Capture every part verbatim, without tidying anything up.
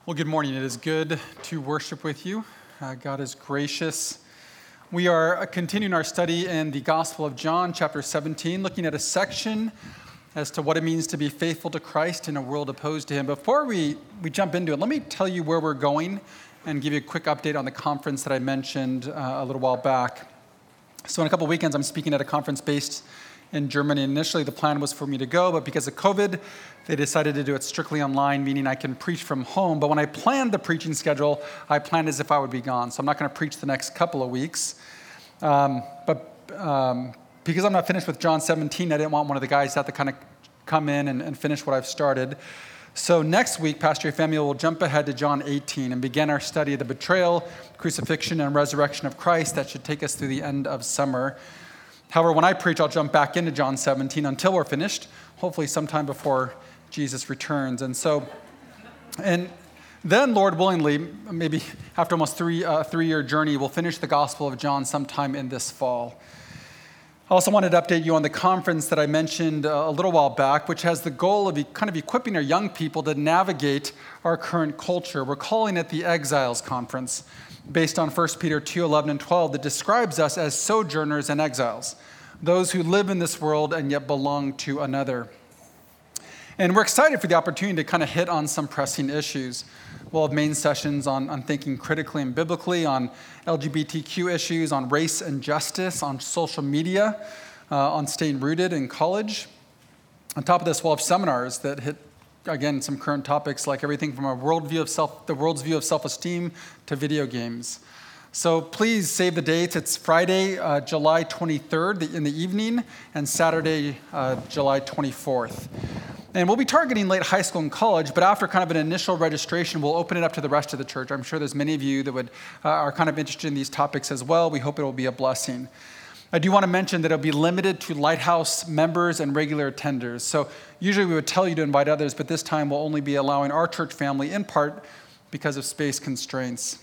Well, good morning. It is good to worship with you. Uh, God is gracious. We are continuing our study in the Gospel of John, chapter seventeen, looking at a section as to what it means to be faithful to Christ in a world opposed to him. Before we, we jump into it, let me tell you where we're going and give you a quick update on the conference that I mentioned uh, a little while back. So in a couple of weekends, I'm speaking at a conference based in Germany. Initially, the plan was for me to go, but because of COVID, they decided to do it strictly online, meaning I can preach from home. But when I planned the preaching schedule, I planned as if I would be gone. So I'm not going to preach the next couple of weeks. Um, but um, because I'm not finished with John seventeen, I didn't want one of the guys to have to kind of come in and, and finish what I've started. So next week, Pastor Samuel will jump ahead to John eighteen and begin our study of the betrayal, crucifixion, and resurrection of Christ. That should take us through the end of summer. However, when I preach, I'll jump back into John seventeen until we're finished, hopefully sometime before Jesus returns. And so, and then, Lord willingly, maybe after almost three uh, three-year journey, we'll finish the Gospel of John sometime in this fall. I also wanted to update you on the conference that I mentioned uh, a little while back, which has the goal of e- kind of equipping our young people to navigate our current culture. We're calling it the Exiles Conference, based on First Peter two, eleven, and twelve, that describes us as sojourners and exiles, those who live in this world and yet belong to another. And we're excited for the opportunity to kind of hit on some pressing issues. We'll have main sessions on, on thinking critically and biblically, on L G B T Q issues, on race and justice, on social media, uh, on staying rooted in college. On top of this, we'll have seminars that hit, again, some current topics like everything from a worldview of self, the world's view of self-esteem to video games. So please save the dates. It's Friday, uh, July twenty-third in the evening, and Saturday, uh, July twenty-fourth. And we'll be targeting late high school and college, but after kind of an initial registration, we'll open it up to the rest of the church. I'm sure there's many of you that would uh, are kind of interested in these topics as well. We hope it will be a blessing. I do want to mention that it'll be limited to Lighthouse members and regular attenders. So usually we would tell you to invite others, but this time we'll only be allowing our church family in part because of space constraints.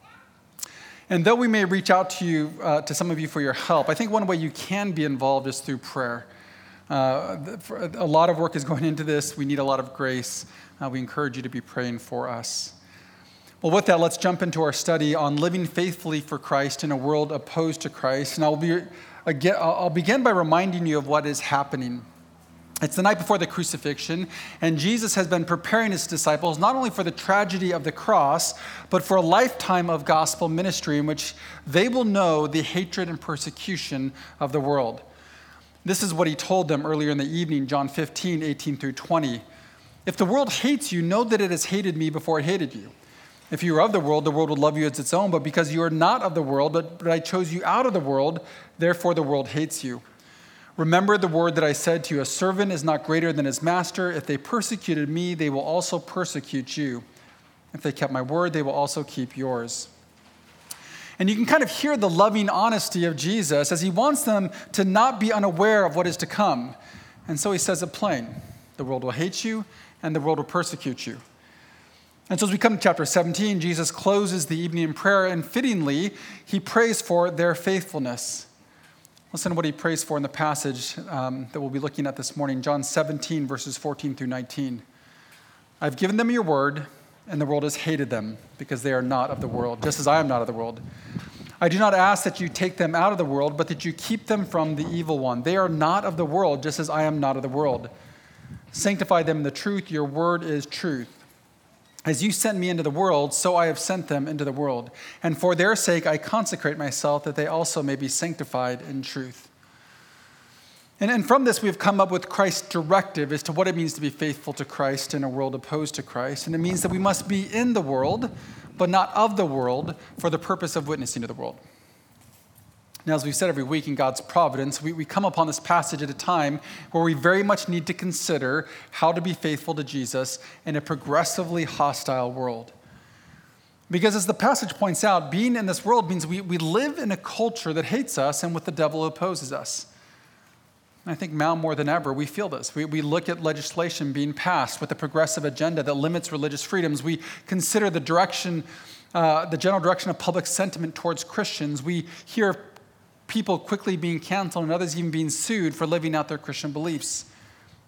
And though we may reach out to you, uh, to some of you for your help, I think one way you can be involved is through prayer. Uh, a lot of work is going into this. We need a lot of grace. Uh, we encourage you to be praying for us. Well, with that, let's jump into our study on living faithfully for Christ in a world opposed to Christ. And I'll, be, again, I'll begin by reminding you of what is happening. It's the night before the crucifixion, and Jesus has been preparing his disciples not only for the tragedy of the cross, but for a lifetime of gospel ministry in which they will know the hatred and persecution of the world. This is what he told them earlier in the evening, John fifteen, eighteen through twenty. If the world hates you, know that it has hated me before it hated you. If you were of the world, the world would love you as its own, but because you are not of the world, but, but I chose you out of the world, therefore the world hates you. Remember the word that I said to you, a servant is not greater than his master. If they persecuted me, they will also persecute you. If they kept my word, they will also keep yours. And you can kind of hear the loving honesty of Jesus as he wants them to not be unaware of what is to come. And so he says it plain. The world will hate you, and the world will persecute you. And so as we come to chapter seventeen, Jesus closes the evening in prayer, and fittingly, he prays for their faithfulness. Listen to what he prays for in the passage um, that we'll be looking at this morning, John seventeen, verses fourteen through nineteen. I've given them your word, and the world has hated them because they are not of the world, just as I am not of the world. I do not ask that you take them out of the world, but that you keep them from the evil one. They are not of the world, just as I am not of the world. Sanctify them in the truth. Your word is truth. As you sent me into the world, so I have sent them into the world. And for their sake I consecrate myself, that they also may be sanctified in truth. And, and from this, we've come up with Christ's directive as to what it means to be faithful to Christ in a world opposed to Christ. And it means that we must be in the world, but not of the world, for the purpose of witnessing to the world. Now, as we've said every week in God's providence, we, we come upon this passage at a time where we very much need to consider how to be faithful to Jesus in a progressively hostile world. Because as the passage points out, being in this world means we, we live in a culture that hates us and with the devil who opposes us. And I think now more than ever, we feel this. We, we look at legislation being passed with a progressive agenda that limits religious freedoms. We consider the direction, uh, the general direction of public sentiment towards Christians. We hear people quickly being canceled and others even being sued for living out their Christian beliefs.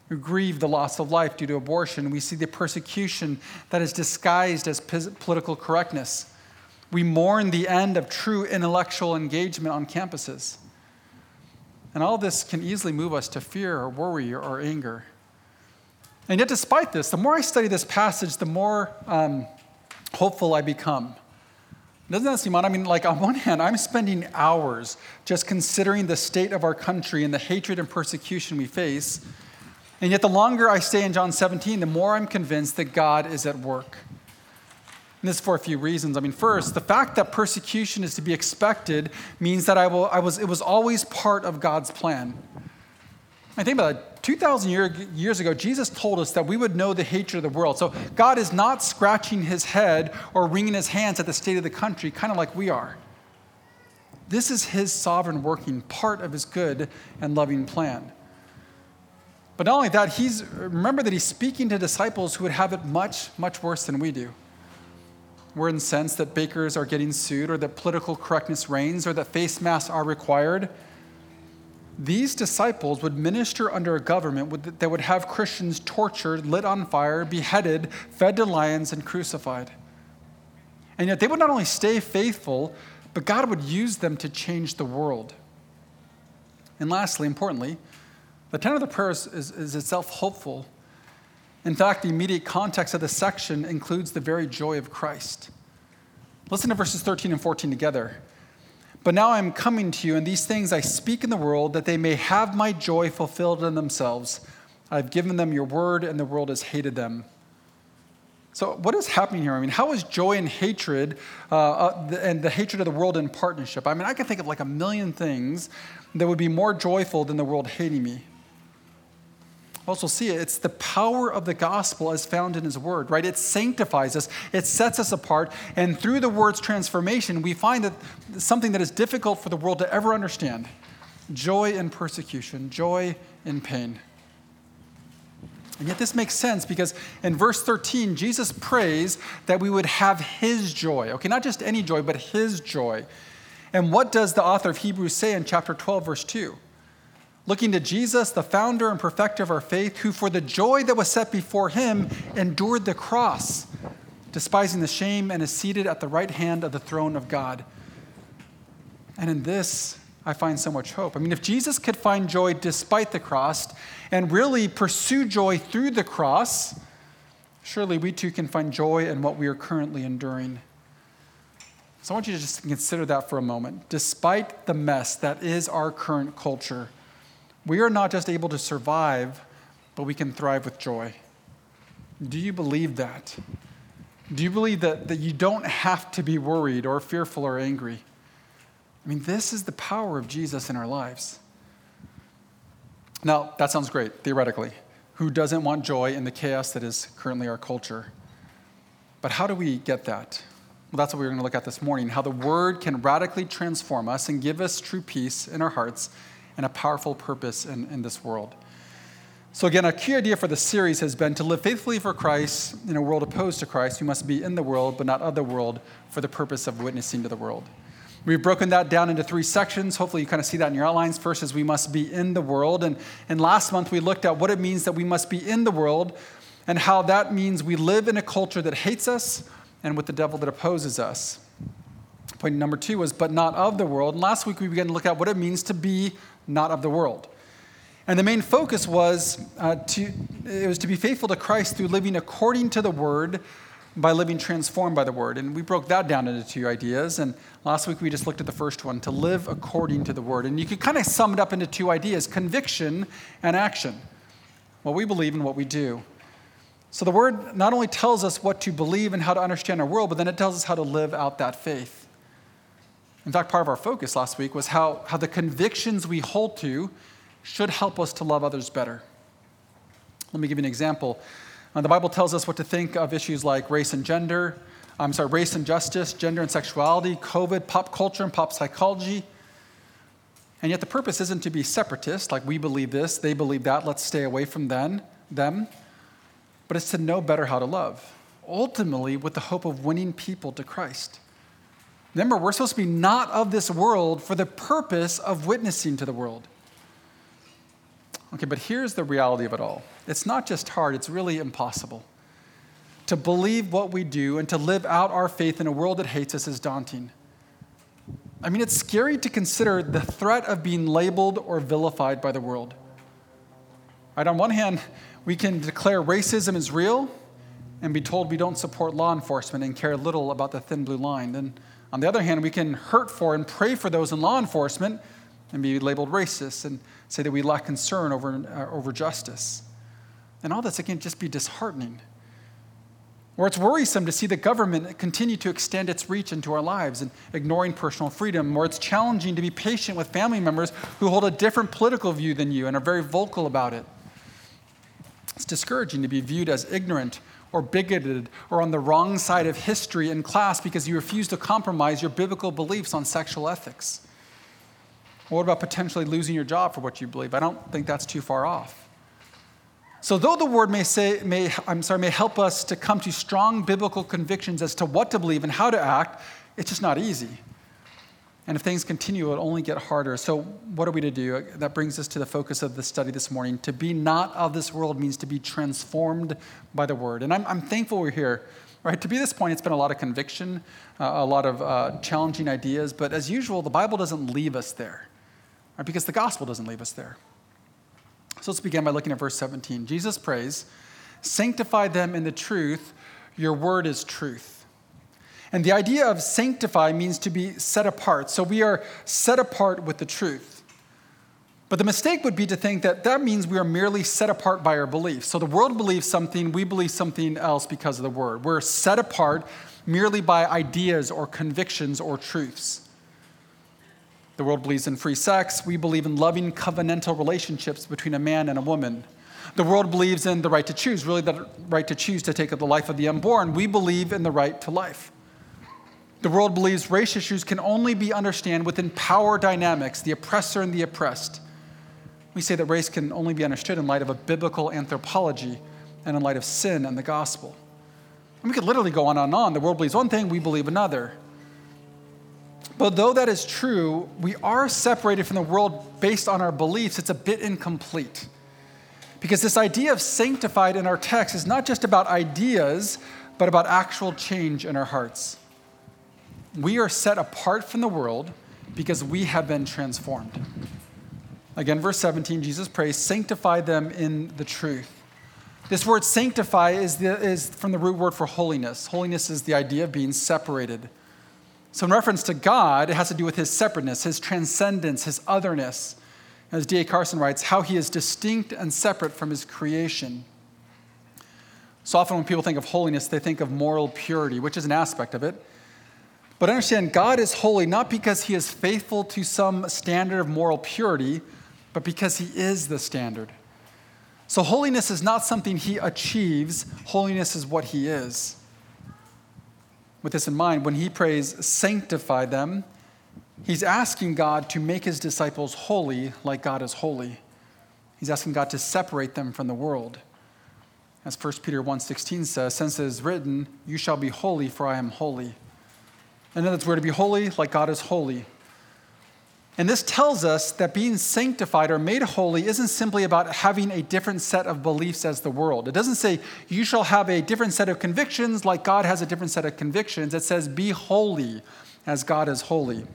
We grieve the loss of life due to abortion. We see the persecution that is disguised as political correctness. We mourn the end of true intellectual engagement on campuses. And all this can easily move us to fear or worry or anger. And yet, despite this, the more I study this passage, the more um, hopeful I become. Doesn't that seem odd? I mean, like, on one hand, I'm spending hours just considering the state of our country and the hatred and persecution we face. And yet, the longer I stay in John seventeen, the more I'm convinced that God is at work. And this is for a few reasons. I mean, first, the fact that persecution is to be expected means that I, will, I was, it was always part of God's plan. I think about it. two thousand year, years ago, Jesus told us that we would know the hatred of the world. So God is not scratching his head or wringing his hands at the state of the country, kind of like we are. This is his sovereign working, part of his good and loving plan. But not only that, he's remember that he's speaking to disciples who would have it much, much worse than we do. We're incensed that bakers are getting sued, or that political correctness reigns, or that face masks are required. These disciples would minister under a government that would have Christians tortured, lit on fire, beheaded, fed to lions, and crucified. And yet they would not only stay faithful, but God would use them to change the world. And lastly, importantly, the tenor of the prayer is, is, is itself hopeful. In fact, the immediate context of this section includes the very joy of Christ. Listen to verses thirteen and fourteen together. But now I am coming to you, and these things I speak in the world, that they may have my joy fulfilled in themselves. I have given them your word, and the world has hated them. So what is happening here? I mean, how is joy and hatred, uh, uh, and the hatred of the world in partnership? I mean, I can think of like a million things that would be more joyful than the world hating me. Also see it, it's the power of the gospel as found in his word, right? It sanctifies us, it sets us apart, and through the word's transformation, we find that something that is difficult for the world to ever understand: joy in persecution, joy in pain. And yet this makes sense because in verse thirteen, Jesus prays that we would have his joy. Okay, not just any joy, but his joy. And what does the author of Hebrews say in chapter twelve, verse two? Looking to Jesus, the founder and perfecter of our faith, who for the joy that was set before him endured the cross, despising the shame, and is seated at the right hand of the throne of God. And in this, I find so much hope. I mean, if Jesus could find joy despite the cross and really pursue joy through the cross, surely we too can find joy in what we are currently enduring. So I want you to just consider that for a moment. Despite the mess that is our current culture, we are not just able to survive, but we can thrive with joy. Do you believe that? Do you believe that, that you don't have to be worried or fearful or angry? I mean, this is the power of Jesus in our lives. Now, that sounds great, theoretically. Who doesn't want joy in the chaos that is currently our culture? But how do we get that? Well, that's what we're going to look at this morning, how the word can radically transform us and give us true peace in our hearts and a powerful purpose in, in this world. So again, a key idea for the series has been to live faithfully for Christ in a world opposed to Christ. We must be in the world, but not of the world, for the purpose of witnessing to the world. We've broken that down into three sections. Hopefully you kind of see that in your outlines. First is we must be in the world. And, and last month we looked at what it means that we must be in the world and how that means we live in a culture that hates us and with the devil that opposes us. Point number two was, but not of the world. And last week we began to look at what it means to be not of the world. And the main focus was uh, to it was to be faithful to Christ through living according to the word, by living transformed by the word. And we broke that down into two ideas. And last week we just looked at the first one, to live according to the word. And you could kind of sum it up into two ideas: conviction and action. What we believe and what we do. So the word not only tells us what to believe and how to understand our world, but then it tells us how to live out that faith. In fact, part of our focus last week was how, how the convictions we hold to should help us to love others better. Let me give you an example. Uh, the Bible tells us what to think of issues like race and gender, I'm sorry, race and justice, gender and sexuality, COVID, pop culture and pop psychology. And yet the purpose isn't to be separatist, like we believe this, they believe that, let's stay away from them, them. But it's to know better how to love, ultimately with the hope of winning people to Christ. Remember, we're supposed to be not of this world for the purpose of witnessing to the world. Okay, but here's the reality of it all. It's not just hard, it's really impossible. To believe what we do and to live out our faith in a world that hates us is daunting. I mean, it's scary to consider the threat of being labeled or vilified by the world. Right, on one hand, we can declare racism is real and be told we don't support law enforcement and care little about the thin blue line. And on the other hand, we can hurt for and pray for those in law enforcement and be labeled racist and say that we lack concern over, uh, over justice. And all this, it can just be disheartening. Or it's worrisome to see the government continue to extend its reach into our lives and ignoring personal freedom. Or it's challenging to be patient with family members who hold a different political view than you and are very vocal about it. It's discouraging to be viewed as ignorant or bigoted or on the wrong side of history in class because you refuse to compromise your biblical beliefs on sexual ethics. Or what about potentially losing your job for what you believe? I don't think that's too far off. So though the word may say, may, I'm sorry, may help us to come to strong biblical convictions as to what to believe and how to act, it's just not easy. And if things continue, it'll only get harder. So what are we to do? That brings us to the focus of the study this morning. To be not of this world means to be transformed by the word. And I'm, I'm thankful we're here. Right? To be this point, it's been a lot of conviction, uh, a lot of uh, challenging ideas. But as usual, the Bible doesn't leave us there, right? Because the gospel doesn't leave us there. So let's begin by looking at verse seventeen. Jesus prays, "Sanctify them in the truth. Your word is truth." And the idea of sanctify means to be set apart. So we are set apart with the truth. But the mistake would be to think that that means we are merely set apart by our beliefs. So the world believes something, we believe something else because of the word. We're set apart merely by ideas or convictions or truths. The world believes in free sex. We believe in loving covenantal relationships between a man and a woman. The world believes in the right to choose, really the right to choose to take up the life of the unborn. We believe in the right to life. The world believes race issues can only be understood within power dynamics, the oppressor and the oppressed. We say that race can only be understood in light of a biblical anthropology and in light of sin and the gospel. And we could literally go on and on. The world believes one thing, we believe another. But though that is true, we are separated from the world based on our beliefs. It's a bit incomplete. Because this idea of sanctified in our text is not just about ideas, but about actual change in our hearts. We are set apart from the world because we have been transformed. Again, verse seventeen, Jesus prays, "Sanctify them in the truth." This word sanctify is, the, is from the root word for holiness. Holiness is the idea of being separated. So in reference to God, it has to do with his separateness, his transcendence, his otherness. As D A Carson writes, how he is distinct and separate from his creation. So often when people think of holiness, they think of moral purity, which is an aspect of it. But understand, God is holy not because he is faithful to some standard of moral purity, but because he is the standard. So holiness is not something he achieves. Holiness is what he is. With this in mind, when he prays, "Sanctify them," he's asking God to make his disciples holy like God is holy. He's asking God to separate them from the world. As First Peter one sixteen says, "Since it is written, 'You shall be holy, for I am holy.'" In other words, we're to be holy like God is holy. And this tells us that being sanctified or made holy isn't simply about having a different set of beliefs as the world. It doesn't say you shall have a different set of convictions like God has a different set of convictions. It says be holy as God is holy.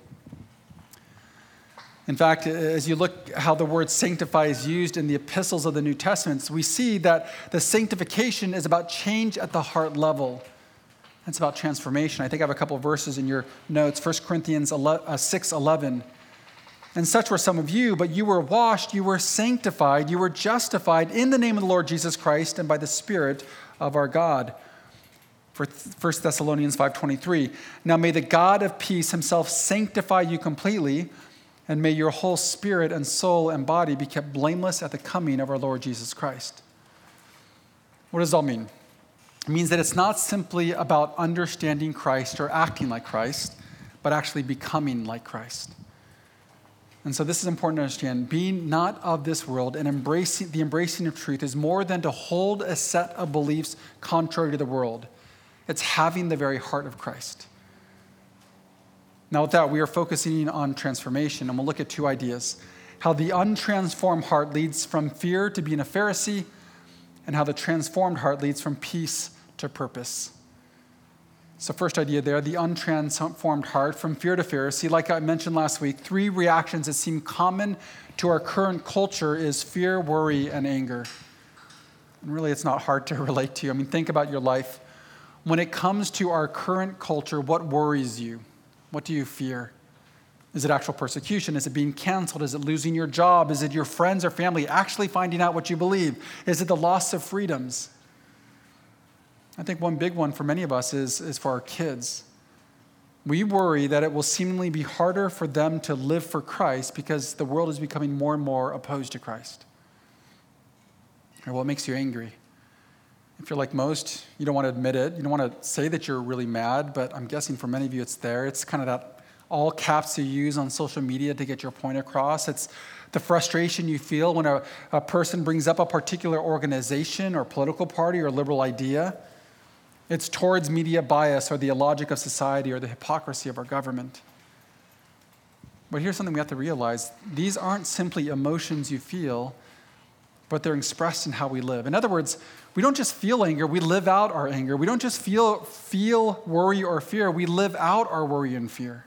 In fact, as you look how the word sanctify is used in the epistles of the New Testament, we see that the sanctification is about change at the heart level. It's about transformation. I think I have a couple of verses in your notes. First Corinthians six eleven. "And such were some of you, but you were washed, you were sanctified, you were justified in the name of the Lord Jesus Christ and by the Spirit of our God." For First Thessalonians five twenty-three. "Now may the God of peace himself sanctify you completely, and may your whole spirit and soul and body be kept blameless at the coming of our Lord Jesus Christ." What does it all mean? It means that it's not simply about understanding Christ or acting like Christ, but actually becoming like Christ. And so this is important to understand. Being not of this world and embracing the embracing of truth is more than to hold a set of beliefs contrary to the world. It's having the very heart of Christ. Now with that, we are focusing on transformation, and we'll look at two ideas. how the untransformed heart leads from fear to being a Pharisee, and how the transformed heart leads from peace to purpose. So first idea there, the untransformed heart, from fear to Pharisee. Like I mentioned last week, three reactions that seem common to our current culture is fear, worry, and anger. And really, it's not hard to relate to. I mean, think about your life. When it comes to our current culture, what worries you? What do you fear? Is it actual persecution? Is it being canceled? Is it losing your job? Is it your friends or family actually finding out what you believe? Is it the loss of freedoms? I think one big one for many of us is, is for our kids. We worry that it will seemingly be harder for them to live for Christ because the world is becoming more and more opposed to Christ. Or what makes you angry? If you're like most, you don't want to admit it. You don't want to say that you're really mad, but I'm guessing for many of you it's there. It's kind of that all caps you use on social media to get your point across. It's the frustration you feel when a, a person brings up a particular organization or political party or liberal idea. It's towards media bias or the illogic of society or the hypocrisy of our government. But here's something we have to realize. These aren't simply emotions you feel, but they're expressed in how we live. In other words, we don't just feel anger, we live out our anger. We don't just feel, feel worry or fear, we live out our worry and fear.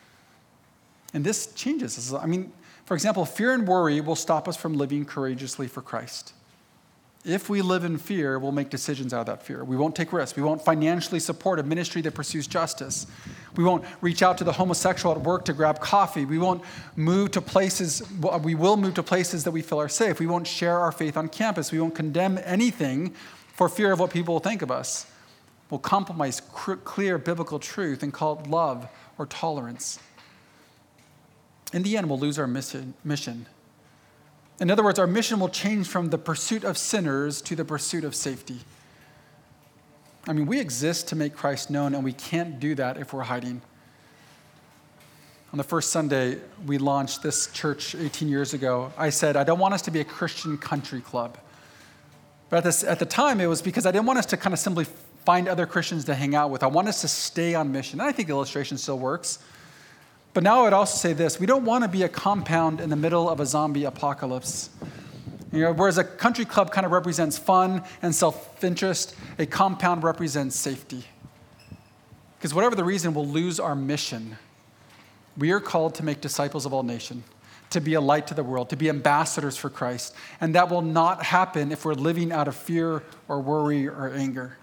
And this changes us. I mean, for example, fear and worry will stop us from living courageously for Christ. If we live in fear, we'll make decisions out of that fear. We won't take risks. We won't financially support a ministry that pursues justice. We won't reach out to the homosexual at work to grab coffee. We won't move to places, we will move to places that we feel are safe. We won't share our faith on campus. We won't condemn anything for fear of what people will think of us. We'll compromise clear biblical truth and call it love or tolerance. In the end, we'll lose our mission. In other words, our mission will change from the pursuit of sinners to the pursuit of safety. I mean, we exist to make Christ known, and we can't do that if we're hiding. On the first Sunday we launched this church eighteen years ago, I said, I don't want us to be a Christian country club. But at, this, at the time, it was because I didn't want us to kind of simply find other Christians to hang out with. I want us to stay on mission. And I think the illustration still works. But now I would also say this, we don't want to be a compound in the middle of a zombie apocalypse. You know, whereas a country club kind of represents fun and self-interest, a compound represents safety. Because whatever the reason, we'll lose our mission. We are called to make disciples of all nations, to be a light to the world, to be ambassadors for Christ. And that will not happen if we're living out of fear or worry or anger.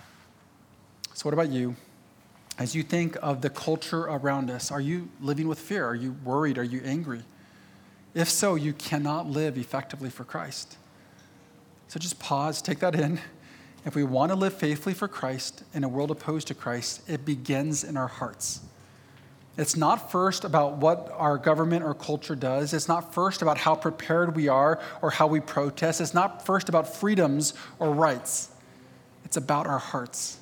So what about you? As you think of the culture around us, are you living with fear? Are you worried? Are you angry? If so, you cannot live effectively for Christ. So just pause, take that in. If we want to live faithfully for Christ in a world opposed to Christ, it begins in our hearts. It's not first about what our government or culture does. It's not first about how prepared we are or how we protest. It's not first about freedoms or rights. It's about our hearts.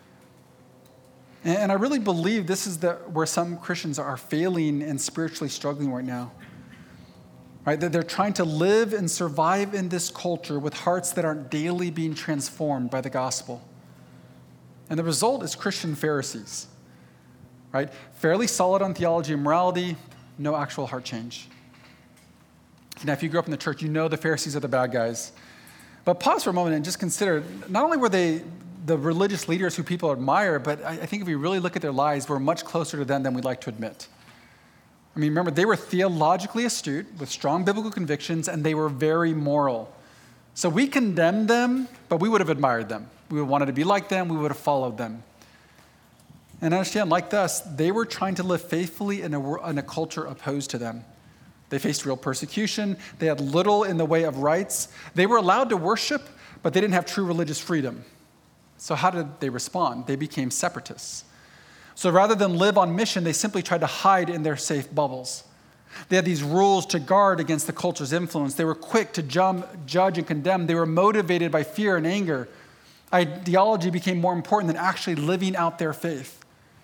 And I really believe this is the, where some Christians are failing and spiritually struggling right now. Right? They're trying to live and survive in this culture with hearts that aren't daily being transformed by the gospel. And the result is Christian Pharisees. Right? Fairly solid on theology and morality, no actual heart change. Now, if you grew up in the church, you know the Pharisees are the bad guys. But pause for a moment and just consider, not only were they the religious leaders who people admire, but I think if we really look at their lives, we're much closer to them than we'd like to admit. I mean, remember, they were theologically astute with strong biblical convictions, and they were very moral. So we condemned them, but we would have admired them. We would wanted to be like them. We would have followed them. And understand, like us, they were trying to live faithfully in a, in a culture opposed to them. They faced real persecution. They had little in the way of rights. They were allowed to worship, but they didn't have true religious freedom. So how did they respond? They became separatists. So rather than live on mission, they simply tried to hide in their safe bubbles. They had these rules to guard against the culture's influence. They were quick to jump, judge and condemn. They were motivated by fear and anger. Ideology became more important than actually living out their faith.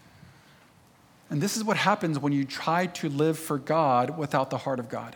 And this is what happens when you try to live for God without the heart of God.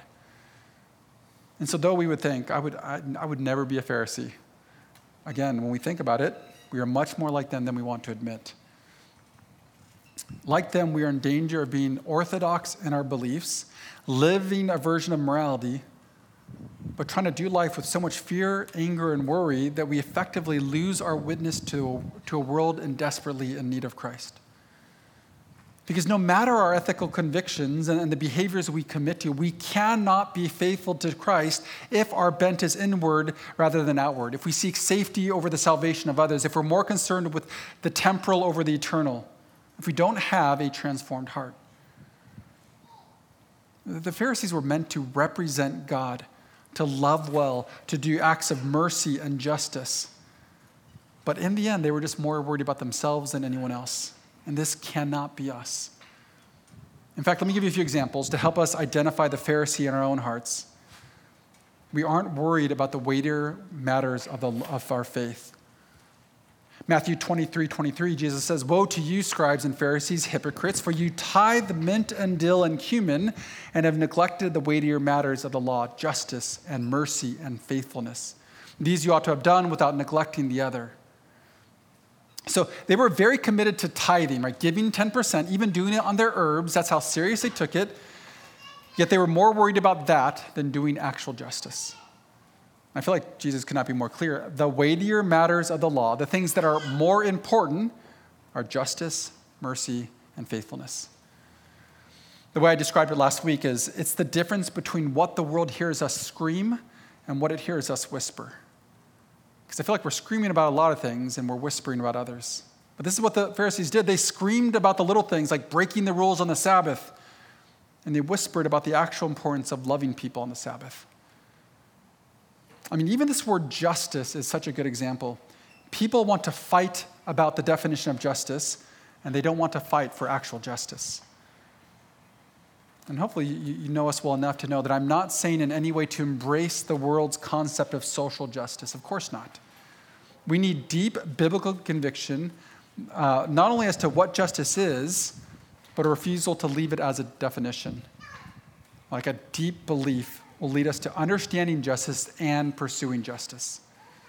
And so though we would think, I would, I, I would never be a Pharisee. Again, when we think about it, we are much more like them than we want to admit. Like them, we are in danger of being orthodox in our beliefs, living a version of morality, but trying to do life with so much fear, anger, and worry that we effectively lose our witness to, to a world in desperately in need of Christ. Because no matter our ethical convictions and, and the behaviors we commit to, we cannot be faithful to Christ if our bent is inward rather than outward, if we seek safety over the salvation of others, if we're more concerned with the temporal over the eternal, if we don't have a transformed heart. The Pharisees were meant to represent God, to love well, to do acts of mercy and justice. But in the end, they were just more worried about themselves than anyone else. And this cannot be us. In fact, let me give you a few examples to help us identify the Pharisee in our own hearts. We aren't worried about the weightier matters of, the, of our faith. Matthew twenty-three twenty-three, Jesus says, "Woe to you, scribes and Pharisees, hypocrites, for you tithe mint and dill and cumin and have neglected the weightier matters of the law, justice and mercy and faithfulness. These you ought to have done without neglecting the other." So they were very committed to tithing, right? Giving ten percent, even doing it on their herbs. That's how serious they took it. Yet they were more worried about that than doing actual justice. I feel like Jesus could not be more clear. The weightier matters of the law, the things that are more important, are justice, mercy, and faithfulness. The way I described it last week is it's the difference between what the world hears us scream and what it hears us whisper. Because I feel like we're screaming about a lot of things and we're whispering about others. But this is what the Pharisees did. They screamed about the little things like breaking the rules on the Sabbath, and they whispered about the actual importance of loving people on the Sabbath. I mean, even this word justice is such a good example. People want to fight about the definition of justice, and they don't want to fight for actual justice. And hopefully you, you know us well enough to know that I'm not saying in any way to embrace the world's concept of social justice. Of course not. We need deep biblical conviction, uh, not only as to what justice is, but a refusal to leave it as a definition. Like a deep belief will lead us to understanding justice and pursuing justice.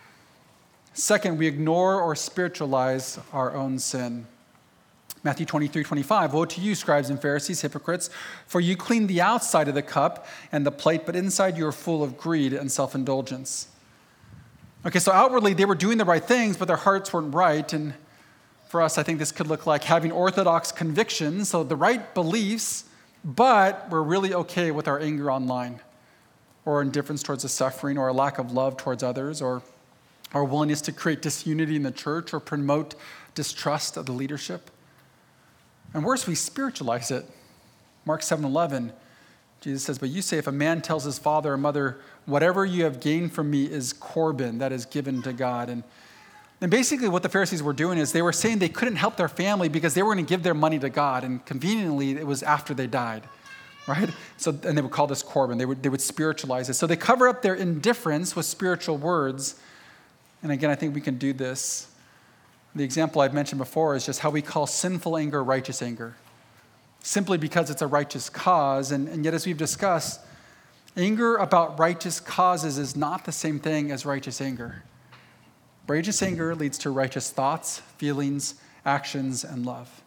Second, we ignore or spiritualize our own sin. Matthew twenty-three twenty-five, "Woe to you, scribes and Pharisees, hypocrites, for you clean the outside of the cup and the plate, but inside you are full of greed and self-indulgence." Okay, so outwardly they were doing the right things, but their hearts weren't right. And for us, I think this could look like having orthodox convictions, so the right beliefs, but we're really okay with our anger online, or indifference towards the suffering, or a lack of love towards others, or our willingness to create disunity in the church or promote distrust of the leadership. And worse, we spiritualize it. Mark seven eleven, Jesus says, "But you say, if a man tells his father or mother, whatever you have gained from me is Corban, that is given to God." And, and basically what the Pharisees were doing is they were saying they couldn't help their family because they were going to give their money to God. And conveniently, it was after they died. Right? So, and they would call this Corban. They would, they would spiritualize it. So they cover up their indifference with spiritual words. And again, I think we can do this. The example I've mentioned before is just how we call sinful anger righteous anger, simply because it's a righteous cause. And, and yet, as we've discussed, anger about righteous causes is not the same thing as righteous anger. Righteous anger leads to righteous thoughts, feelings, actions, and love.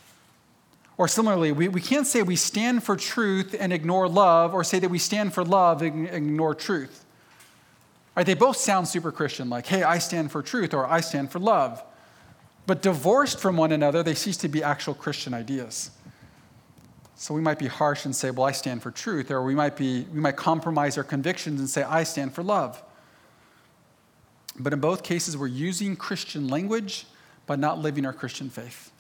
Or similarly, we, we can't say we stand for truth and ignore love, or say that we stand for love and ignore truth. Right? They both sound super Christian, like, hey, I stand for truth, or I stand for love. But divorced from one another, they cease to be actual Christian ideas. So we might be harsh and say, well, I stand for truth, or we might be we might compromise our convictions and say, I stand for love. But in both cases, we're using Christian language, but not living our Christian faith.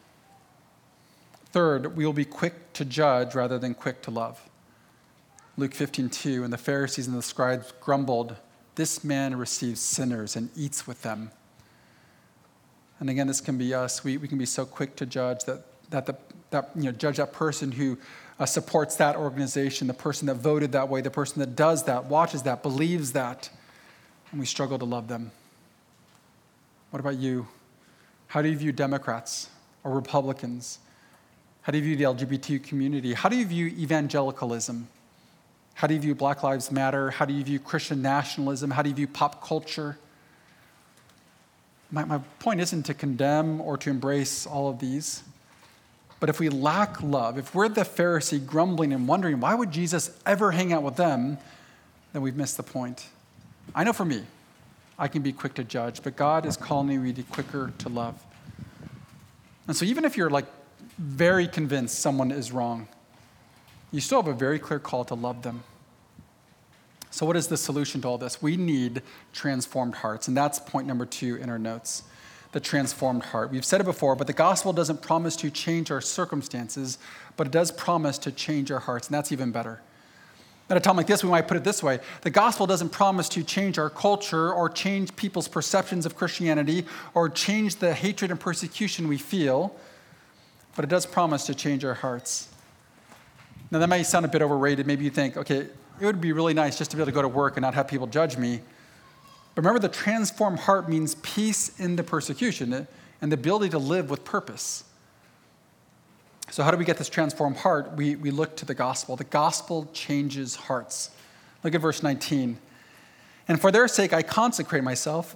Third, we will be quick to judge rather than quick to love. Luke fifteen two, "And the Pharisees and the scribes grumbled, 'This man receives sinners and eats with them.'" And again, this can be us. We, we can be so quick to judge that that the that you know judge that person who uh, supports that organization, the person that voted that way, the person that does that, watches that, believes that, and we struggle to love them. What about you? How do you view Democrats or Republicans? How do you view the L G B T community? How do you view evangelicalism? How do you view Black Lives Matter? How do you view Christian nationalism? How do you view pop culture? My, my point isn't to condemn or to embrace all of these, But if we lack love, if we're the Pharisee grumbling and wondering, why would Jesus ever hang out with them, then we've missed the point. I know for me, I can be quick to judge, but God is calling me to be quicker to love. And so even if you're like very convinced someone is wrong, you still have a very clear call to love them. So what is the solution to all this? We need transformed hearts, and that's point number two in our notes. The transformed heart. We've said it before, but the gospel doesn't promise to change our circumstances, but it does promise to change our hearts, and that's even better. At a time like this, we might put it this way. The gospel doesn't promise to change our culture or change people's perceptions of Christianity or change the hatred and persecution we feel, but it does promise to change our hearts. Now, that might sound a bit overrated. Maybe you think, okay, it would be really nice just to be able to go to work and not have people judge me. But remember, the transformed heart means peace in the persecution and the ability to live with purpose. So how do we get this transformed heart? We, we look to the gospel. The gospel changes hearts. Look at verse nineteen. And for their sake I consecrate myself,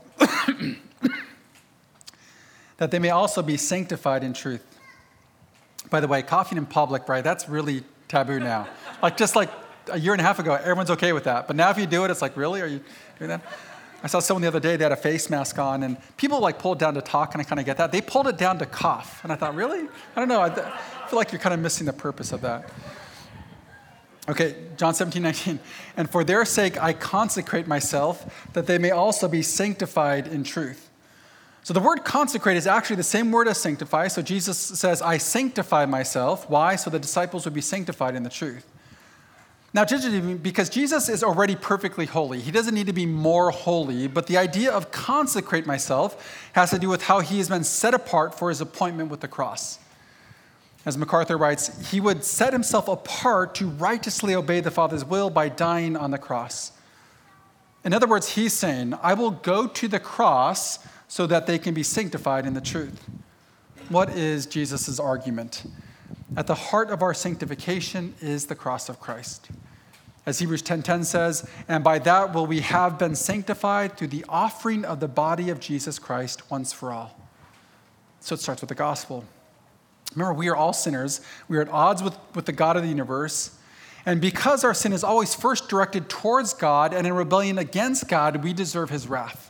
that they may also be sanctified in truth. By the way, coughing in public, right, that's really taboo now. Like just like a year and a half ago, everyone's okay with that. But now if you do it, it's like, really? Are you doing that? I saw someone the other day, they had a face mask on, and people like pull it down to talk, and I kind of get that. They pulled it down to cough, and I thought, really? I don't know. I, th- I feel like you're kind of missing the purpose of that. Okay, John seventeen, nineteen. And for their sake I consecrate myself, that they may also be sanctified in truth. So the word consecrate is actually the same word as sanctify. So Jesus says, I sanctify myself. Why? So the disciples would be sanctified in the truth. Now, because Jesus is already perfectly holy, he doesn't need to be more holy, but the idea of consecrate myself has to do with how he has been set apart for his appointment with the cross. As MacArthur writes, he would set himself apart to righteously obey the Father's will by dying on the cross. In other words, he's saying, I will go to the cross so that they can be sanctified in the truth. What is Jesus' argument? At the heart of our sanctification is the cross of Christ. As Hebrews ten ten says, and by that will we have been sanctified through the offering of the body of Jesus Christ once for all. So it starts with the gospel. Remember, we are all sinners. We are at odds with, with the God of the universe. And because our sin is always first directed towards God and in rebellion against God, we deserve his wrath.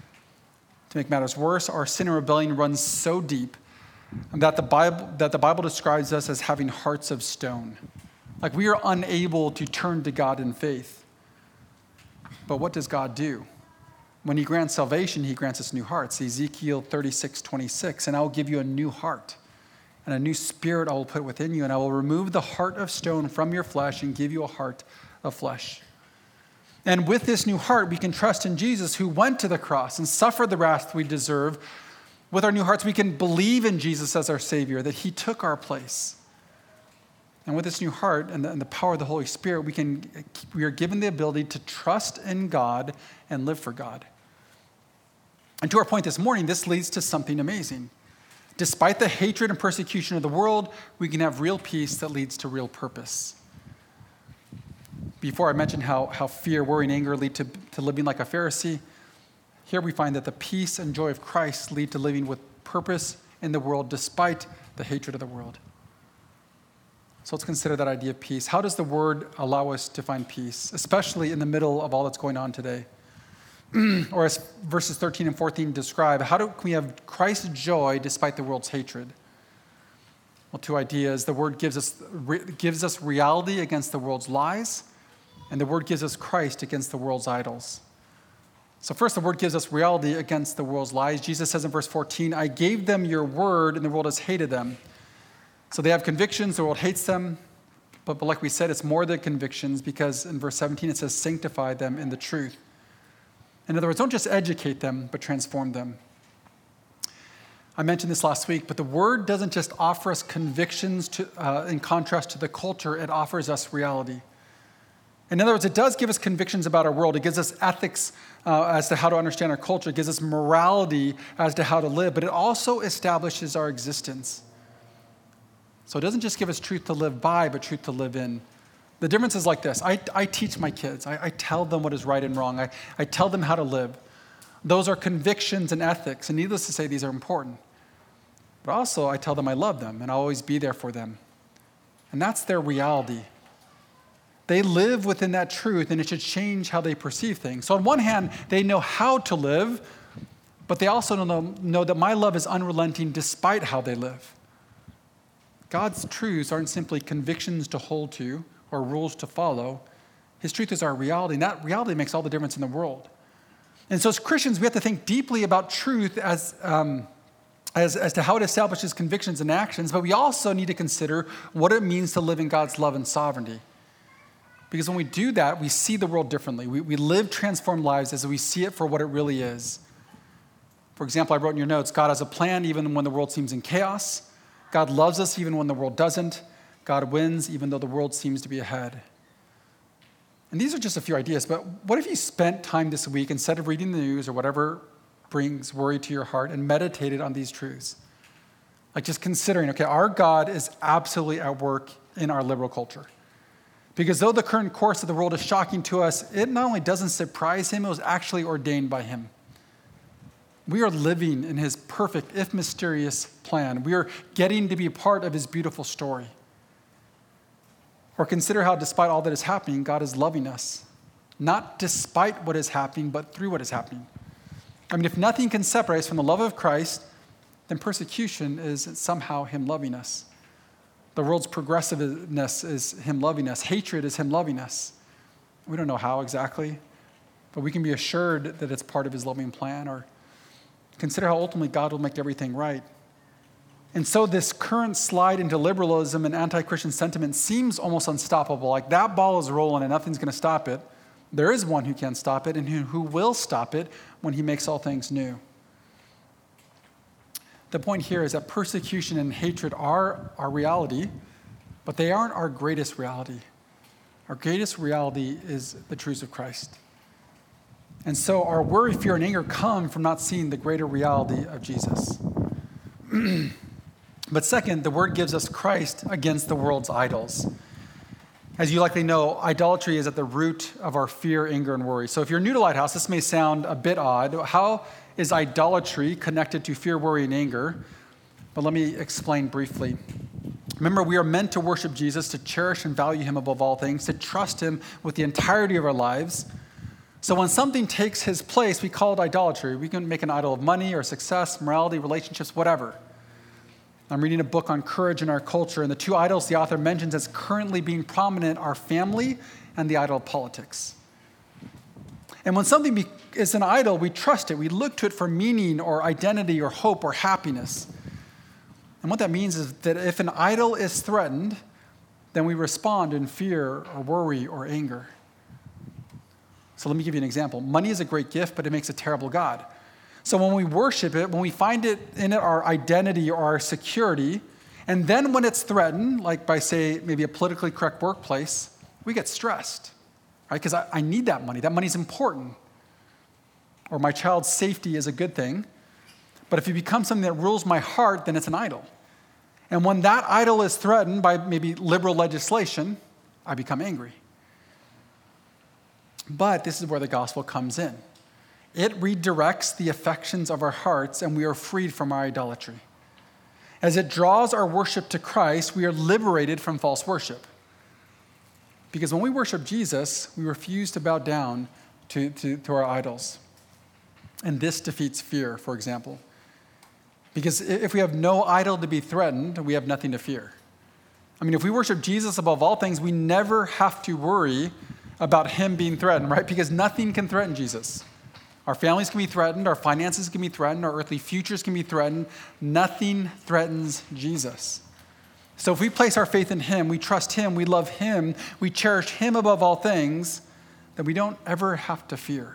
To make matters worse, our sin and rebellion runs so deep that the Bible, that the Bible describes us as having hearts of stone. Like we are unable to turn to God in faith. But what does God do? When he grants salvation, he grants us new hearts. Ezekiel thirty-six twenty-six, and I will give you a new heart, and a new spirit I will put within you, and I will remove the heart of stone from your flesh and give you a heart of flesh. And with this new heart, we can trust in Jesus, who went to the cross and suffered the wrath we deserve. With our new hearts, we can believe in Jesus as our Savior, that he took our place. And with this new heart and the, and the power of the Holy Spirit, we can we are given the ability to trust in God and live for God. And to our point this morning, this leads to something amazing. Despite the hatred and persecution of the world, we can have real peace that leads to real purpose. Before I mentioned how, how fear, worry, and anger lead to, to living like a Pharisee, here we find that the peace and joy of Christ lead to living with purpose in the world despite the hatred of the world. So let's consider that idea of peace. How does the word allow us to find peace, especially in the middle of all that's going on today? Or as verses thirteen and fourteen describe, how do can we have Christ's joy despite the world's hatred? Well, two ideas. The word gives us, gives us reality against the world's lies, and the word gives us Christ against the world's idols. So first, the word gives us reality against the world's lies. Jesus says in verse fourteen, I gave them your word, and the world has hated them. So they have convictions, the world hates them. But, but like we said, it's more than convictions, because in verse seventeen, it says, sanctify them in the truth. In other words, don't just educate them, but transform them. I mentioned this last week, but the word doesn't just offer us convictions to, uh, in contrast to the culture, it offers us reality. In other words, it does give us convictions about our world. It gives us ethics uh, as to how to understand our culture. It gives us morality as to how to live, but it also establishes our existence. So it doesn't just give us truth to live by, but truth to live in. The difference is like this. I, I teach my kids. I, I tell them what is right and wrong. I, I tell them how to live. Those are convictions and ethics, and needless to say, these are important. But also, I tell them I love them and I'll always be there for them. And that's their reality. They live within that truth, and it should change how they perceive things. So on one hand, they know how to live, but they also know, know that my love is unrelenting despite how they live. God's truths aren't simply convictions to hold to or rules to follow. His truth is our reality, and that reality makes all the difference in the world. And so as Christians, we have to think deeply about truth as, um, as, as to how it establishes convictions and actions, but we also need to consider what it means to live in God's love and sovereignty. Because when we do that, we see the world differently. We, we live transformed lives as we see it for what it really is. For example, I wrote in your notes, God has a plan even when the world seems in chaos. God loves us even when the world doesn't. God wins even though the world seems to be ahead. And these are just a few ideas, but what if you spent time this week, instead of reading the news or whatever brings worry to your heart, and meditated on these truths? Like just considering, okay, our God is absolutely at work in our liberal culture. Because though the current course of the world is shocking to us, it not only doesn't surprise him, it was actually ordained by him. We are living in his perfect, if mysterious, plan. We are getting to be part of his beautiful story. Or consider how, despite all that is happening, God is loving us. Not despite what is happening, but through what is happening. I mean, if nothing can separate us from the love of Christ, then persecution is somehow him loving us. The world's progressiveness is him loving us. Hatred is him loving us. We don't know how exactly, but we can be assured that it's part of his loving plan. Or consider how ultimately God will make everything right. And so this current slide into liberalism and anti-Christian sentiment seems almost unstoppable. Like that ball is rolling and nothing's going to stop it. There is one who can stop it and who, who will stop it when he makes all things new. The point here is that persecution and hatred are our reality, but they aren't our greatest reality. Our greatest reality is the truths of Christ. And so our worry, fear, and anger come from not seeing the greater reality of Jesus. But second, the word gives us Christ against the world's idols. As you likely know, idolatry is at the root of our fear, anger, and worry. So if you're new to Lighthouse, this may sound a bit odd. How is idolatry connected to fear, worry, and anger? But let me explain briefly. Remember, we are meant to worship Jesus, to cherish and value him above all things, to trust him with the entirety of our lives. So when something takes his place, we call it idolatry. We can make an idol of money or success, morality, relationships, whatever. I'm reading a book on courage in our culture, and the two idols the author mentions as currently being prominent are family and the idol of politics. And when something be- is an idol, we trust it. We look to it for meaning or identity or hope or happiness. And what that means is that if an idol is threatened, then we respond in fear or worry or anger. So let me give you an example. Money is a great gift, but it makes a terrible God. So when we worship it, when we find it in it our identity or our security, and then when it's threatened, like by, say, maybe a politically correct workplace, we get stressed, right? Because I, I need that money. That money's important. Or my child's safety is a good thing. But if it becomes something that rules my heart, then it's an idol. And when that idol is threatened by maybe liberal legislation, I become angry. But this is where the gospel comes in. It redirects the affections of our hearts, and we are freed from our idolatry. As it draws our worship to Christ, we are liberated from false worship. Because when we worship Jesus, we refuse to bow down to, to, to our idols. And this defeats fear, for example. Because if we have no idol to be threatened, we have nothing to fear. I mean, if we worship Jesus above all things, we never have to worry about him being threatened, right? Because nothing can threaten Jesus. Our families can be threatened, our finances can be threatened, our earthly futures can be threatened. Nothing threatens Jesus. So if we place our faith in him, we trust him, we love him, we cherish him above all things, then we don't ever have to fear.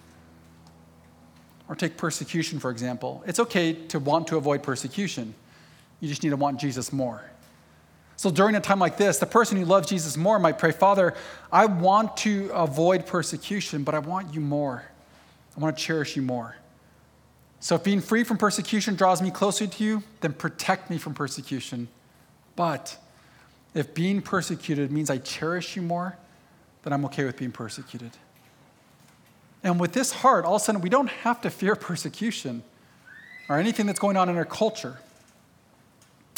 Or take persecution, for example. It's okay to want to avoid persecution. You just need to want Jesus more. So during a time like this, the person who loves Jesus more might pray, Father, I want to avoid persecution, but I want you more. I want to cherish you more. So if being free from persecution draws me closer to you, then protect me from persecution. But if being persecuted means I cherish you more, then I'm okay with being persecuted. And with this heart, all of a sudden, we don't have to fear persecution or anything that's going on in our culture.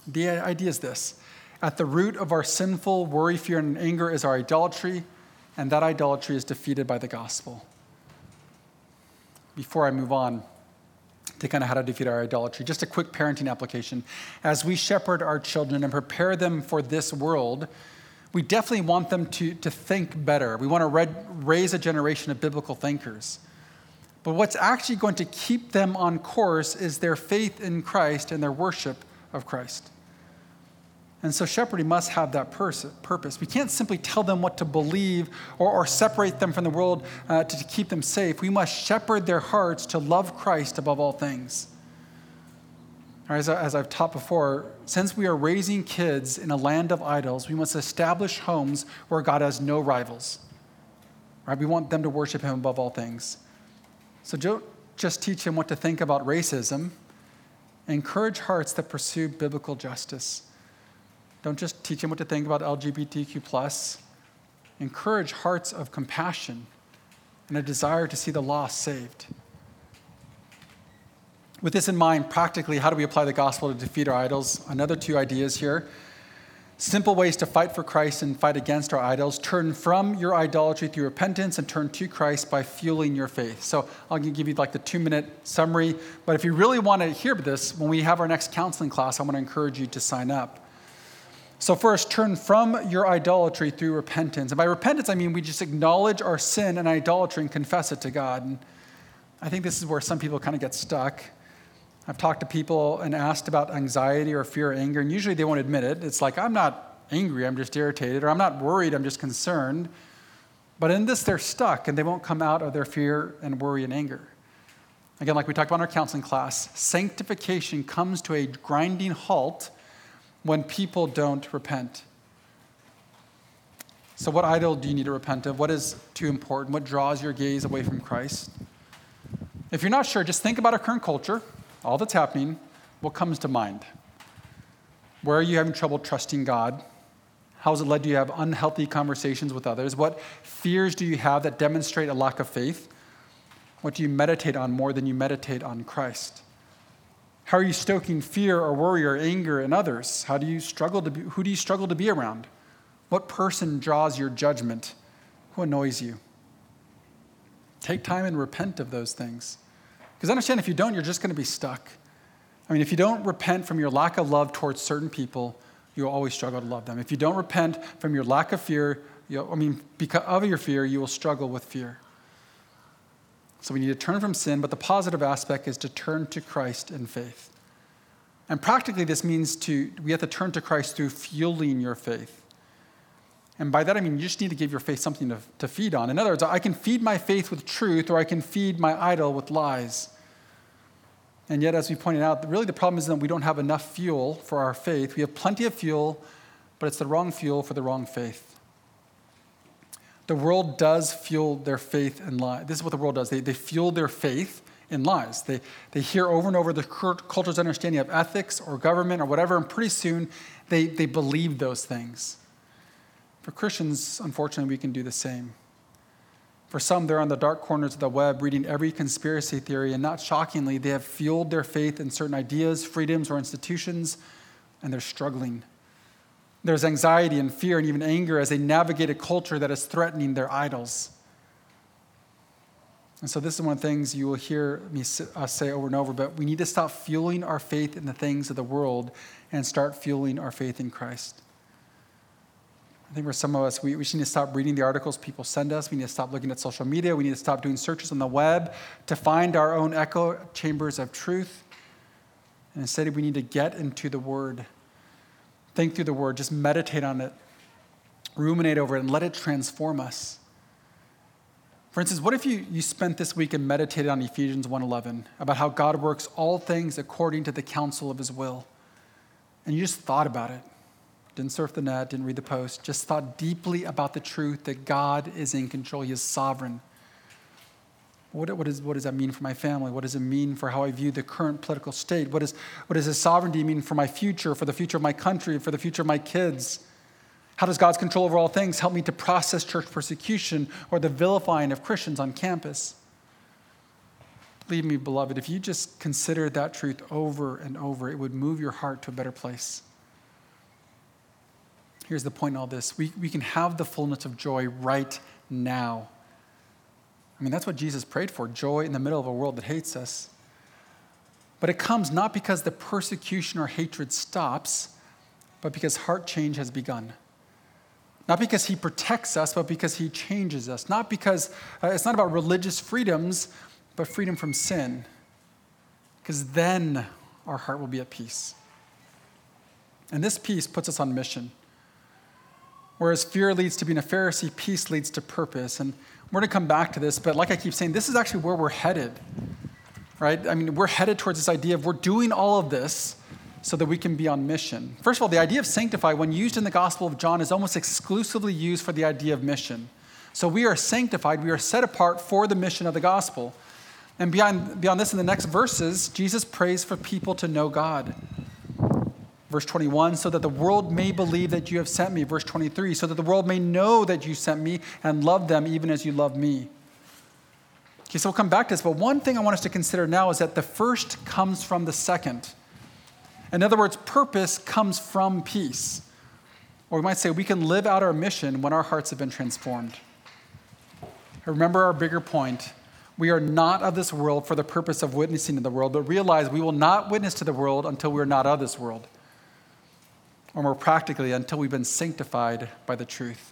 The idea is this: at the root of our sinful worry, fear, and anger is our idolatry, and that idolatry is defeated by the gospel. Before I move on to kind of how to defeat our idolatry, just a quick parenting application. As we shepherd our children and prepare them for this world, we definitely want them to, to think better. We want to read, raise a generation of biblical thinkers. But what's actually going to keep them on course is their faith in Christ and their worship of Christ. And so shepherding must have that pers- purpose. We can't simply tell them what to believe or, or separate them from the world uh, to, to keep them safe. We must shepherd their hearts to love Christ above all things. As, I, as I've taught before, since we are raising kids in a land of idols, we must establish homes where God has no rivals. Right? We want them to worship him above all things. So don't just teach them what to think about racism. Encourage hearts that pursue biblical justice. Don't just teach them what to think about L G B T Q plus. Encourage hearts of compassion and a desire to see the lost saved. With this in mind, practically, how do we apply the gospel to defeat our idols? Another two ideas here. Simple ways to fight for Christ and fight against our idols. Turn from your idolatry through repentance and turn to Christ by fueling your faith. So I'll give you like the two-minute summary. But if you really want to hear this, when we have our next counseling class, I want to encourage you to sign up. So first, turn from your idolatry through repentance. And by repentance, I mean we just acknowledge our sin and idolatry and confess it to God. And I think this is where some people kind of get stuck. I've talked to people and asked about anxiety or fear or anger, and usually they won't admit it. It's like, I'm not angry, I'm just irritated, or I'm not worried, I'm just concerned. But in this, they're stuck, and they won't come out of their fear and worry and anger. Again, like we talked about in our counseling class, sanctification comes to a grinding halt when people don't repent. So what idol do you need to repent of? What is too important? What draws your gaze away from Christ? If you're not sure, just think about our current culture, all that's happening. What comes to mind? Where are you having trouble trusting God? How has it led you to have unhealthy conversations with others? What fears do you have that demonstrate a lack of faith? What do you meditate on more than you meditate on Christ? How are you stoking fear or worry or anger in others? How do you struggle to be, who do you struggle to be around? What person draws your judgment? Who annoys you? Take time and repent of those things. Because understand, if you don't, you're just going to be stuck. I mean, if you don't repent from your lack of love towards certain people, you'll always struggle to love them. If you don't repent from your lack of fear, you'll, I mean, because of your fear, you will struggle with fear. So we need to turn from sin, but the positive aspect is to turn to Christ in faith. And practically, this means to we have to turn to Christ through fueling your faith. And by that, I mean you just need to give your faith something to, to feed on. In other words, I can feed my faith with truth, or I can feed my idol with lies. And yet, as we pointed out, really the problem is that we don't have enough fuel for our faith. We have plenty of fuel, but it's the wrong fuel for the wrong faith. The world does fuel their faith in lies. This is what the world does. They, they fuel their faith in lies. They, they hear over and over the culture's understanding of ethics or government or whatever, and pretty soon they, they believe those things. For Christians, unfortunately, we can do the same. For some, they're on the dark corners of the web reading every conspiracy theory, and not shockingly, they have fueled their faith in certain ideas, freedoms, or institutions, and they're struggling. There's anxiety and fear and even anger as they navigate a culture that is threatening their idols. And so this is one of the things you will hear me uh, say over and over, but we need to stop fueling our faith in the things of the world and start fueling our faith in Christ. I think for some of us, we, we need to stop reading the articles people send us. We need to stop looking at social media. We need to stop doing searches on the web to find our own echo chambers of truth. And instead, we need to get into the Word. Think through the Word. Just meditate on it. Ruminate over it and let it transform us. For instance, what if you, you spent this week and meditated on Ephesians one eleven about how God works all things according to the counsel of his will, and you just thought about it? Didn't surf the net, didn't read the post, just thought deeply about the truth that God is in control. He is sovereign. What, what, is, what does that mean for my family? What does it mean for how I view the current political state? What, is, what does his sovereignty mean for my future, for the future of my country, for the future of my kids? How does God's control over all things help me to process church persecution or the vilifying of Christians on campus? Believe me, beloved, if you just consider that truth over and over, it would move your heart to a better place. here's the point in all this. We, we can have the fullness of joy right now. I mean, that's what Jesus prayed for, joy in the middle of a world that hates us. But it comes not because the persecution or hatred stops, but because heart change has begun. Not because he protects us, but because he changes us. Not because, uh, it's not about religious freedoms, but freedom from sin. Because then our heart will be at peace. And this peace puts us on mission. Whereas fear leads to being a Pharisee, peace leads to purpose. And we're going to come back to this, but like I keep saying, this is actually where we're headed. Right? I mean, we're headed towards this idea of we're doing all of this so that we can be on mission. First of all, the idea of sanctify, when used in the Gospel of John, is almost exclusively used for the idea of mission. So we are sanctified, we are set apart for the mission of the gospel. And beyond, beyond this, in the next verses, Jesus prays for people to know God. Verse twenty-one, so that the world may believe that you have sent me. Verse twenty-three, so that the world may know that you sent me and love them even as you love me. Okay, so we'll come back to this, but one thing I want us to consider now is that the first comes from the second. In other words, purpose comes from peace. Or we might say we can live out our mission when our hearts have been transformed. Remember our bigger point. We are not of this world for the purpose of witnessing to the world, but realize we will not witness to the world until we are not of this world. Or more practically, until we've been sanctified by the truth.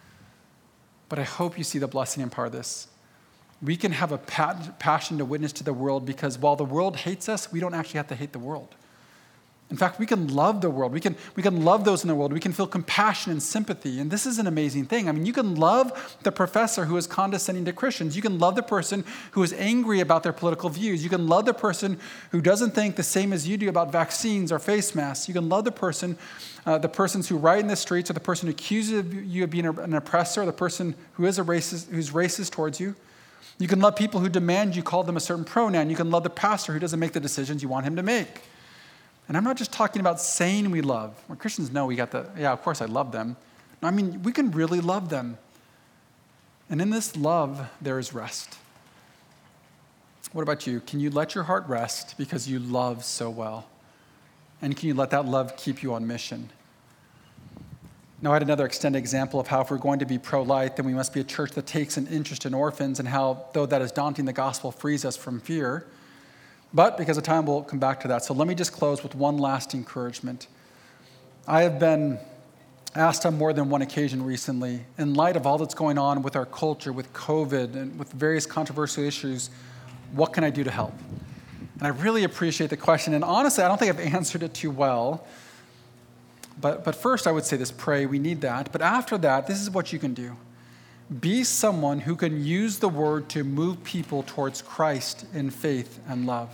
But I hope you see the blessing and power of this. We can have a passion to witness to the world because while the world hates us, we don't actually have to hate the world. In fact, we can love the world. We can, we can love those in the world. We can feel compassion and sympathy. And this is an amazing thing. I mean, you can love the professor who is condescending to Christians. You can love the person who is angry about their political views. You can love the person who doesn't think the same as you do about vaccines or face masks. You can love the person, uh, the persons who riot in the streets, or the person who accuses you of being an oppressor, or the person who is a racist, who's racist towards you. You can love people who demand you call them a certain pronoun. You can love the pastor who doesn't make the decisions you want him to make. And I'm not just talking about saying we love. When Christians know we got the, yeah, of course I love them. No, I mean, we can really love them. And in this love, there is rest. What about you? Can you let your heart rest because you love so well? And can you let that love keep you on mission? Now, I had another extended example of how if we're going to be pro-life, then we must be a church that takes an interest in orphans, and how, though that is daunting, the gospel frees us from fear. But because of time, we'll come back to that. So let me just close with one last encouragement. I have been asked on more than one occasion recently, in light of all that's going on with our culture, with COVID, and with various controversial issues, what can I do to help? And I really appreciate the question. And honestly, I don't think I've answered it too well. But, but first, I would say this, pray. We need that. But after that, this is what you can do. Be someone who can use the word to move people towards Christ in faith and love.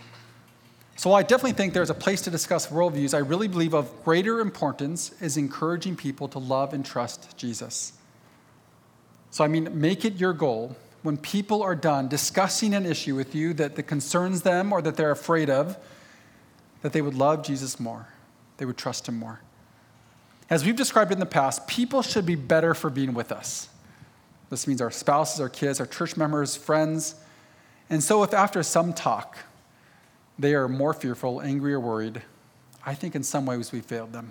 So while I definitely think there's a place to discuss worldviews, I really believe of greater importance is encouraging people to love and trust Jesus. So I mean, make it your goal when people are done discussing an issue with you that, that concerns them or that they're afraid of, that they would love Jesus more. They would trust him more. As we've described in the past, people should be better for being with us. This means our spouses, our kids, our church members, friends. And so if after some talk, they are more fearful, angry, or worried, I think in some ways we failed them.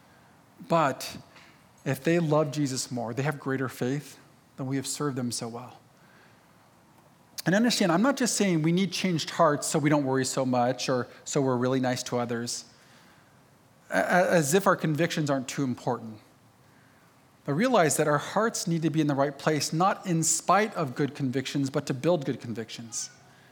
But if they love Jesus more, they have greater faith, then we have served them so well. And understand, I'm not just saying we need changed hearts so we don't worry so much or so we're really nice to others, as if our convictions aren't too important. But realize that our hearts need to be in the right place, not in spite of good convictions, but to build good convictions.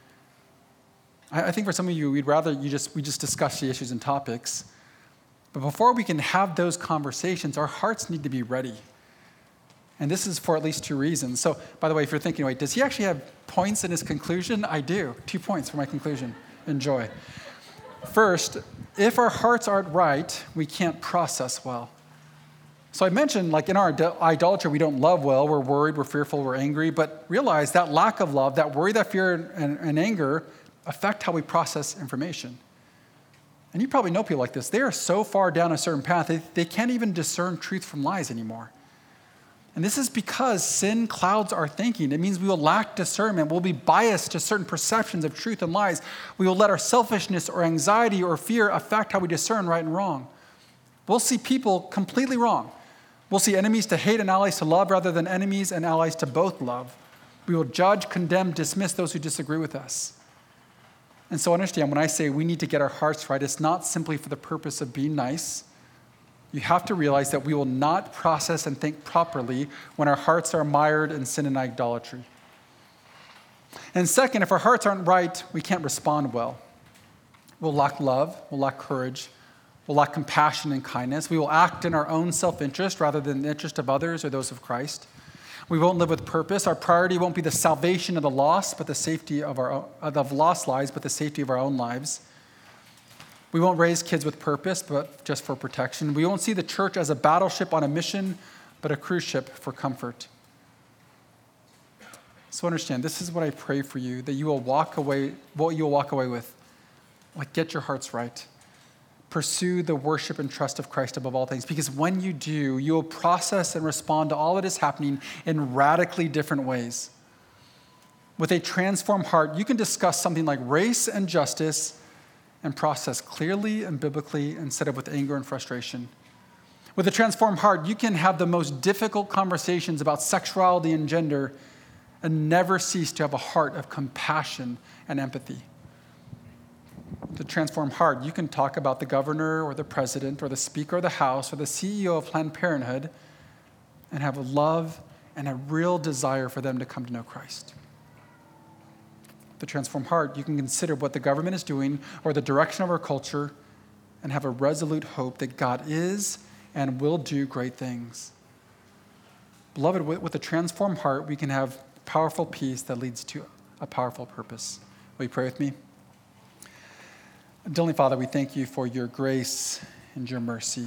I think for some of you, we'd rather you just we just discuss the issues and topics. But before we can have those conversations, our hearts need to be ready. And this is for at least two reasons. So, by the way, if you're thinking, wait, does he actually have points in his conclusion? I do. Two points for my conclusion. Enjoy. First, if our hearts aren't right, we can't process well. So I mentioned, like in our idolatry, we don't love well. We're worried, we're fearful, we're angry. But realize that lack of love, that worry, that fear, and, and anger affect how we process information. And you probably know people like this. They are so far down a certain path, they, they can't even discern truth from lies anymore. And this is because sin clouds our thinking. It means we will lack discernment. We'll be biased to certain perceptions of truth and lies. We will let our selfishness or anxiety or fear affect how we discern right and wrong. We'll see people completely wrong. We'll see enemies to hate and allies to love rather than enemies and allies to both love. We will judge, condemn, dismiss those who disagree with us. And so understand, when I say we need to get our hearts right, it's not simply for the purpose of being nice. You have to realize that we will not process and think properly when our hearts are mired in sin and idolatry. And second, if our hearts aren't right, we can't respond well. We'll lack love, we'll lack courage, we'll lack compassion and kindness. We will act in our own self-interest rather than the interest of others or those of Christ. We won't live with purpose. Our priority won't be the salvation of the lost, but the safety of our own, of lost lives, but the safety of our own lives. We won't raise kids with purpose, but just for protection. We won't see the church as a battleship on a mission, but a cruise ship for comfort. So understand, this is what I pray for you, that you will walk away, what you will walk away with. Like, get your hearts right. Pursue the worship and trust of Christ above all things, because when you do, you will process and respond to all that is happening in radically different ways. With a transformed heart, you can discuss something like race and justice and process clearly and biblically instead of with anger and frustration. With a transformed heart, you can have the most difficult conversations about sexuality and gender and never cease to have a heart of compassion and empathy. With a transformed heart, you can talk about the governor or the president or the speaker of the House or the C E O of Planned Parenthood and have a love and a real desire for them to come to know Christ. With a transformed heart, you can consider what the government is doing or the direction of our culture and have a resolute hope that God is and will do great things. Beloved, with a transformed heart, we can have powerful peace that leads to a powerful purpose. Will you pray with me? Heavenly Father, we thank you for your grace and your mercy.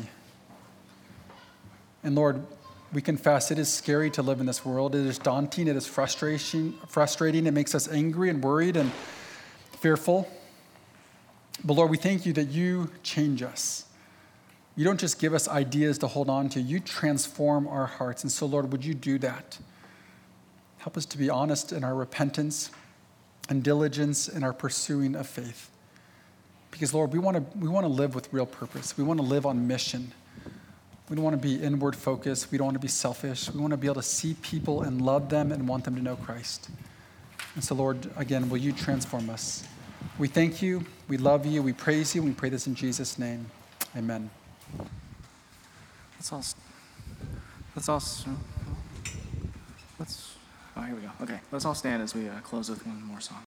And Lord, we confess it is scary to live in this world. It is daunting. It is frustrating. Frustrating. It makes us angry and worried and fearful. But Lord, we thank you that you change us. You don't just give us ideas to hold on to. You transform our hearts. And so, Lord, would you do that? Help us to be honest in our repentance and diligence in our pursuing of faith. Because, Lord, we want to we want to live with real purpose. We want to live on mission. We don't want to be inward focused. We don't want to be selfish. We want to be able to see people and love them and want them to know Christ. And so, Lord, again, will you transform us? We thank you. We love you. We praise you. We pray this in Jesus' name. Amen. Let's all, let's all, let's, oh, here we go. Okay, let's all stand as we uh, close with one more song.